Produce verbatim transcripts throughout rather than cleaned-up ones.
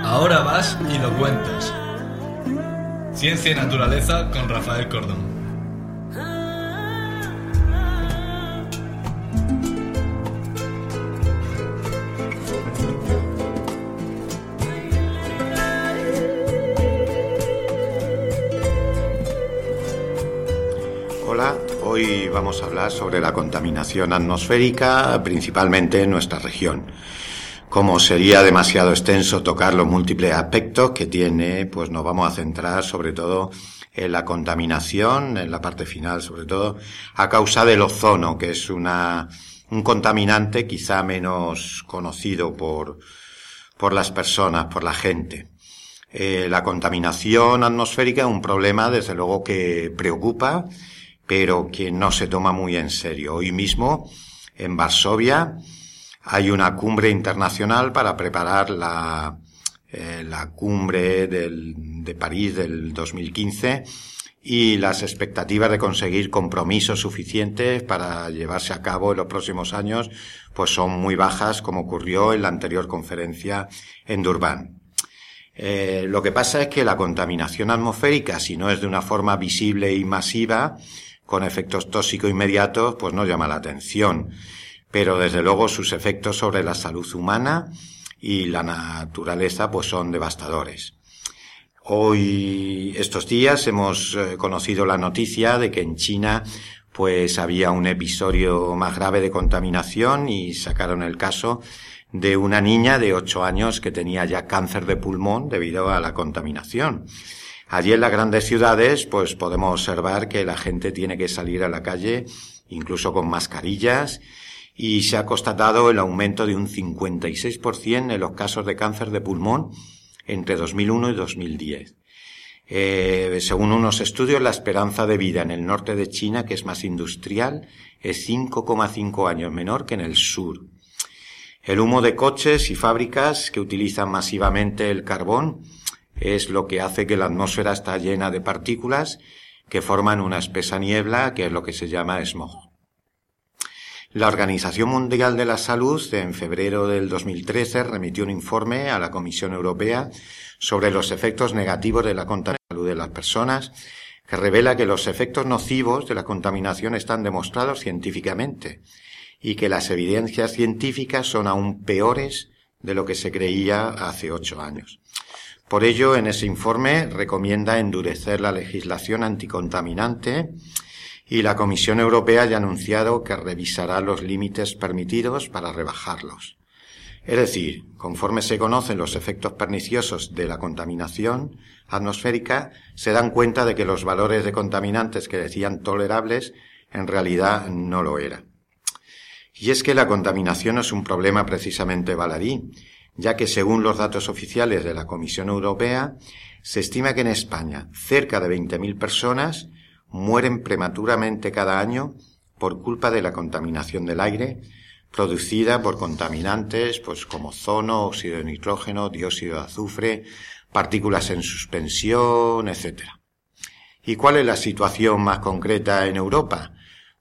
Ahora vas y lo cuentas. Ciencia y naturaleza con Rafael Cordón. Hola, hoy vamos a hablar sobre la contaminación atmosférica, principalmente en nuestra región. Como sería demasiado extenso tocar los múltiples aspectos que tiene, pues nos vamos a centrar sobre todo en la contaminación, en la parte final sobre todo, a causa del ozono, que es una un contaminante quizá menos conocido por, por las personas, por la gente. Eh, la contaminación atmosférica es un problema, desde luego, que preocupa, pero que no se toma muy en serio. Hoy mismo, en Varsovia, hay una cumbre internacional para preparar la, eh, la cumbre del, de París del dos mil quince y las expectativas de conseguir compromisos suficientes para llevarse a cabo en los próximos años pues son muy bajas, como ocurrió en la anterior conferencia en Durban. Eh, lo que pasa es que la contaminación atmosférica, si no es de una forma visible y masiva, con efectos tóxicos inmediatos, pues no llama la atención. Pero desde luego sus efectos sobre la salud humana y la naturaleza pues son devastadores. Hoy, estos días, hemos eh, conocido la noticia de que en China pues había un episodio más grave de contaminación y sacaron el caso de una niña de ocho años que tenía ya cáncer de pulmón debido a la contaminación. Allí en las grandes ciudades pues podemos observar que la gente tiene que salir a la calle incluso con mascarillas, y se ha constatado el aumento de un cincuenta y seis por ciento en los casos de cáncer de pulmón entre dos mil uno y dos mil diez. Eh, según unos estudios, la esperanza de vida en el norte de China, que es más industrial, es cinco coma cinco años menor que en el sur. El humo de coches y fábricas que utilizan masivamente el carbón es lo que hace que la atmósfera está llena de partículas que forman una espesa niebla, que es lo que se llama smog. La Organización Mundial de la Salud, en febrero del dos mil trece, remitió un informe a la Comisión Europea sobre los efectos negativos de la contaminación en la salud de las personas, que revela que los efectos nocivos de la contaminación están demostrados científicamente y que las evidencias científicas son aún peores de lo que se creía hace ocho años. Por ello, en ese informe recomienda endurecer la legislación anticontaminante, y la Comisión Europea ya ha anunciado que revisará los límites permitidos para rebajarlos. Es decir, conforme se conocen los efectos perniciosos de la contaminación atmosférica, se dan cuenta de que los valores de contaminantes que decían tolerables en realidad no lo eran. Y es que la contaminación es un problema precisamente baladí, ya que según los datos oficiales de la Comisión Europea, se estima que en España cerca de veinte mil personas mueren prematuramente cada año por culpa de la contaminación del aire producida por contaminantes pues como ozono, óxido de nitrógeno, dióxido de azufre, partículas en suspensión, etcétera. ¿Y cuál es la situación más concreta en Europa?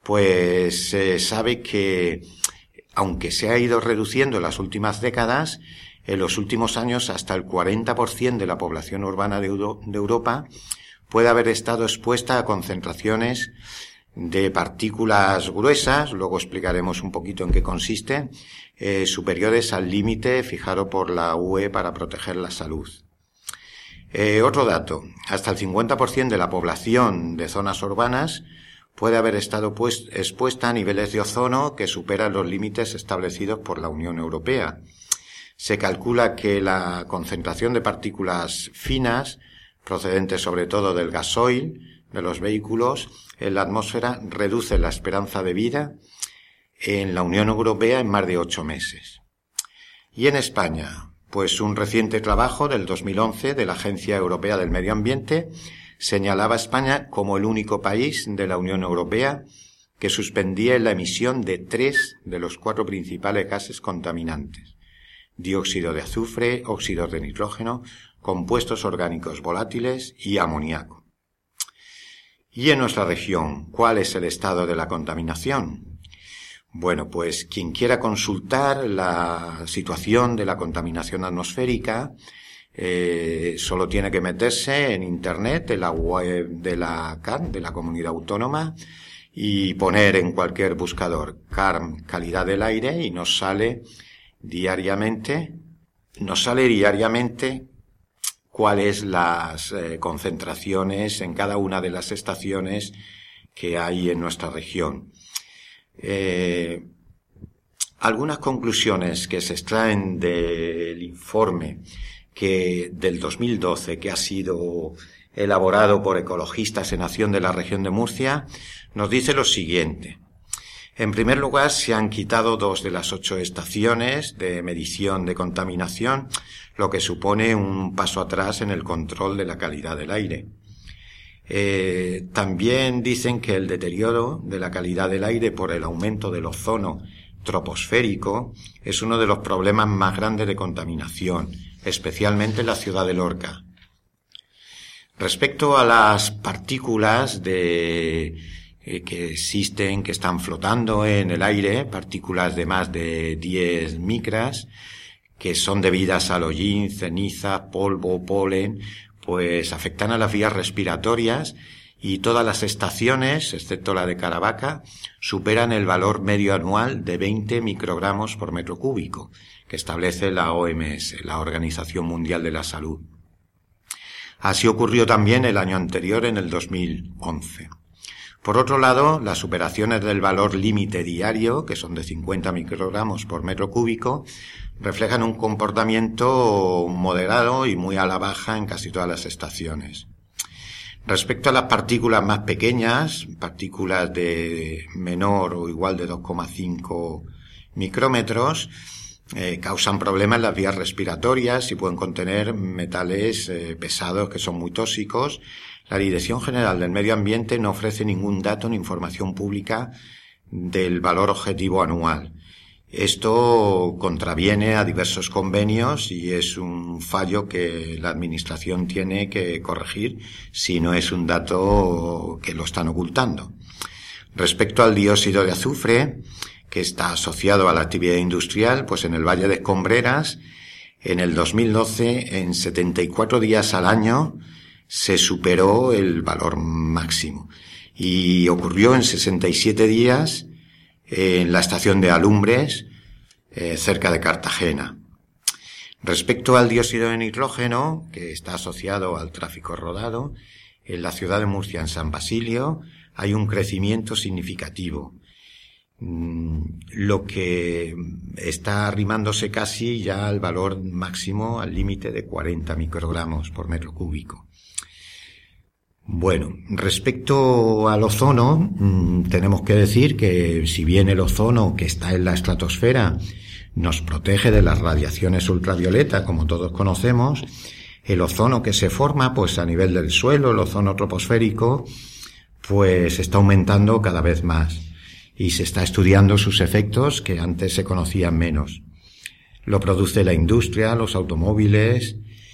Pues se sabe que, aunque se ha ido reduciendo en las últimas décadas, en los últimos años hasta el cuarenta por ciento de la población urbana de, Euro- de Europa puede haber estado expuesta a concentraciones de partículas gruesas, luego explicaremos un poquito en qué consiste, eh, superiores al límite fijado por la U E para proteger la salud. Eh, otro dato, hasta el cincuenta por ciento de la población de zonas urbanas puede haber estado pues, expuesta a niveles de ozono que superan los límites establecidos por la Unión Europea. Se calcula que la concentración de partículas finas procedentes sobre todo del gasoil de los vehículos en la atmósfera reduce la esperanza de vida en la Unión Europea en más de ocho meses. Y en España, pues un reciente trabajo del dos mil once de la Agencia Europea del Medio Ambiente señalaba a España como el único país de la Unión Europea que suspendía la emisión de tres de los cuatro principales gases contaminantes: dióxido de azufre, óxidos de nitrógeno, compuestos orgánicos volátiles y amoníaco. Y en nuestra región, ¿cuál es el estado de la contaminación? Bueno, pues quien quiera consultar la situación de la contaminación atmosférica Eh, solo tiene que meterse en internet, en la web de la C A R, de la Comunidad Autónoma, y poner en cualquier buscador C A R calidad del aire y nos sale diariamente, nos sale diariamente cuáles las eh, concentraciones en cada una de las estaciones que hay en nuestra región. Eh, algunas conclusiones que se extraen del informe que del dos mil doce, que ha sido elaborado por ecologistas en acción de la región de Murcia, nos dice lo siguiente. En primer lugar, se han quitado dos de las ocho estaciones de medición de contaminación, lo que supone un paso atrás en el control de la calidad del aire. Eh, también dicen que el deterioro de la calidad del aire por el aumento del ozono troposférico es uno de los problemas más grandes de contaminación, especialmente en la ciudad de Lorca. Respecto a las partículas de eh, que existen, que están flotando en el aire, partículas de más de diez micras, que son debidas al hollín, ceniza, polvo, polen, pues afectan a las vías respiratorias, y todas las estaciones, excepto la de Caravaca, superan el valor medio anual de veinte microgramos por metro cúbico, que establece la O M S, la Organización Mundial de la Salud. Así ocurrió también el año anterior, en el dos mil once. Por otro lado, las superaciones del valor límite diario, que son de cincuenta microgramos por metro cúbico, reflejan un comportamiento moderado y muy a la baja en casi todas las estaciones. Respecto a las partículas más pequeñas, partículas de menor o igual de dos coma cinco micrómetros, eh, causan problemas en las vías respiratorias y pueden contener metales eh, pesados que son muy tóxicos. La Dirección General del Medio Ambiente no ofrece ningún dato ni información pública del valor objetivo anual. Esto contraviene a diversos convenios y es un fallo que la Administración tiene que corregir si no es un dato que lo están ocultando. Respecto al dióxido de azufre, que está asociado a la actividad industrial, pues en el Valle de Escombreras, en el dos mil doce, en setenta y cuatro días al año, se superó el valor máximo. Y ocurrió en sesenta y siete días en la estación de Alumbres, eh, cerca de Cartagena. Respecto al dióxido de nitrógeno, que está asociado al tráfico rodado, en la ciudad de Murcia, en San Basilio, hay un crecimiento significativo, mm, lo que está arrimándose casi ya al valor máximo, al límite de cuarenta microgramos por metro cúbico. Bueno, respecto al ozono, mmm, tenemos que decir que si bien el ozono que está en la estratosfera nos protege de las radiaciones ultravioletas, como todos conocemos, el ozono que se forma pues a nivel del suelo, el ozono troposférico, pues está aumentando cada vez más y se está estudiando sus efectos que antes se conocían menos. Lo produce la industria, los automóviles,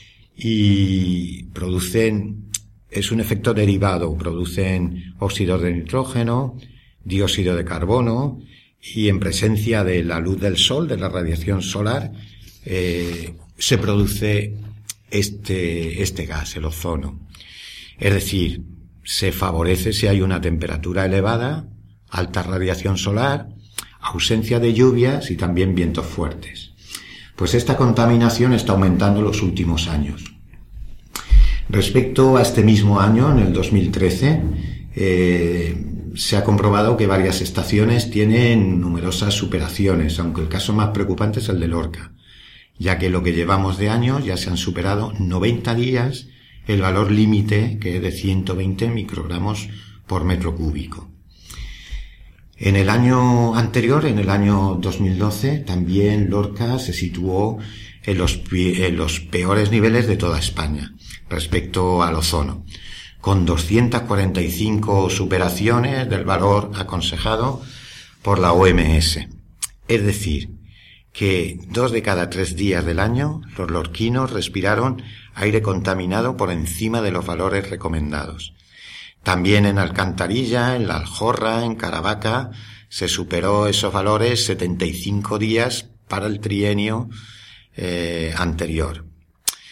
y producen... Es un efecto derivado, producen óxidos de nitrógeno, dióxido de carbono, y en presencia de la luz del sol, de la radiación solar, eh, se produce este, este gas, el ozono. Es decir, se favorece si hay una temperatura elevada, alta radiación solar, ausencia de lluvias y también vientos fuertes. Pues esta contaminación está aumentando en los últimos años. Respecto a este mismo año, en el dos mil trece, eh, se ha comprobado que varias estaciones tienen numerosas superaciones, aunque el caso más preocupante es el de Lorca, ya que lo que llevamos de año ya se han superado noventa días el valor límite, que es de ciento veinte microgramos por metro cúbico. En el año anterior, en el año dos mil doce, también Lorca se situó en los, en los peores niveles de toda España respecto al ozono, con doscientas cuarenta y cinco superaciones del valor aconsejado por la O M S. Es decir, que dos de cada tres días del año los lorquinos respiraron aire contaminado por encima de los valores recomendados. También en Alcantarilla, en La Aljorra, en Caravaca, se superó esos valores setenta y cinco días para el trienio eh, anterior.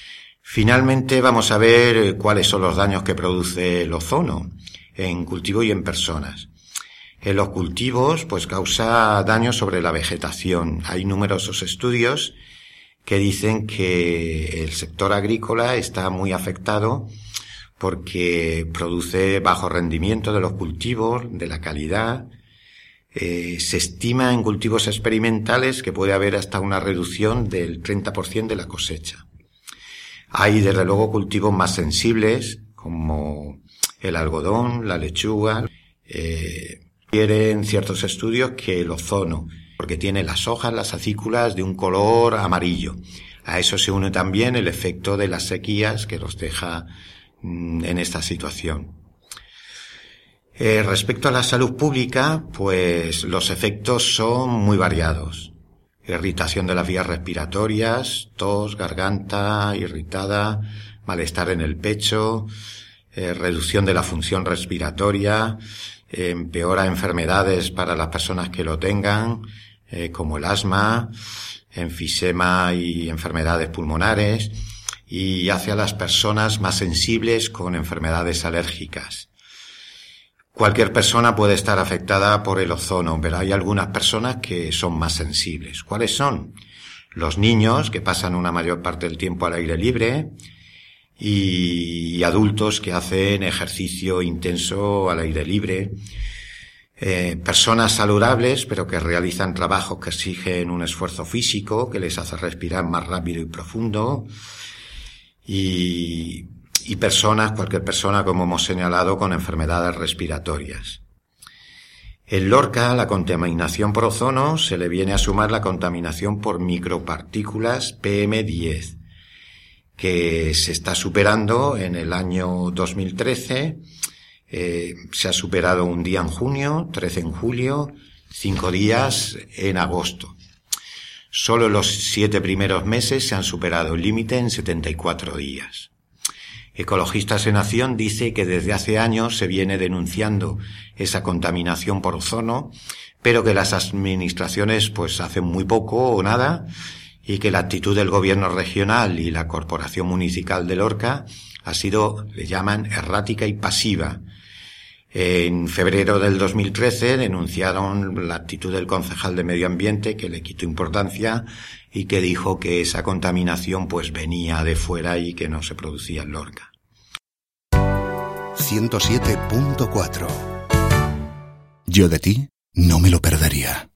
Finalmente vamos a ver cuáles son los daños que produce el ozono en cultivo y en personas. En los cultivos, pues causa daños sobre la vegetación. Hay numerosos estudios que dicen que el sector agrícola está muy afectado porque produce bajo rendimiento de los cultivos, de la calidad. Eh, se estima en cultivos experimentales que puede haber hasta una reducción del treinta por ciento de la cosecha. Hay desde luego cultivos más sensibles como el algodón, la lechuga. Eh, quieren ciertos estudios que el ozono, porque tiene las hojas, las acículas de un color amarillo. A eso se une también el efecto de las sequías que los deja mm, en esta situación. Eh, respecto a la salud pública, pues los efectos son muy variados. Irritación de las vías respiratorias, tos, garganta irritada, malestar en el pecho, eh, reducción de la función respiratoria, eh, empeora enfermedades para las personas que lo tengan, eh, como el asma, enfisema y enfermedades pulmonares, y hace a las personas más sensibles con enfermedades alérgicas. Cualquier persona puede estar afectada por el ozono, pero hay algunas personas que son más sensibles. ¿Cuáles son? Los niños, que pasan una mayor parte del tiempo al aire libre, y adultos que hacen ejercicio intenso al aire libre. Eh, personas saludables, pero que realizan trabajos que exigen un esfuerzo físico, que les hace respirar más rápido y profundo. Y... y personas, cualquier persona, como hemos señalado, con enfermedades respiratorias. En Lorca, la contaminación por ozono se le viene a sumar la contaminación por micropartículas P M diez, que se está superando en el año dos mil trece, eh, se ha superado un día en junio, trece en julio, cinco días en agosto. Solo los siete primeros meses se han superado el límite en setenta y cuatro días. Ecologistas en Acción dice que desde hace años se viene denunciando esa contaminación por ozono, pero que las administraciones pues hacen muy poco o nada, y que la actitud del gobierno regional y la corporación municipal de Lorca ha sido, le llaman, errática y pasiva. En febrero del dos mil trece denunciaron la actitud del concejal de Medio Ambiente, que le quitó importancia y que dijo que esa contaminación pues venía de fuera y que no se producía en Lorca. ciento siete punto cuatro. Yo de ti no me lo perdería.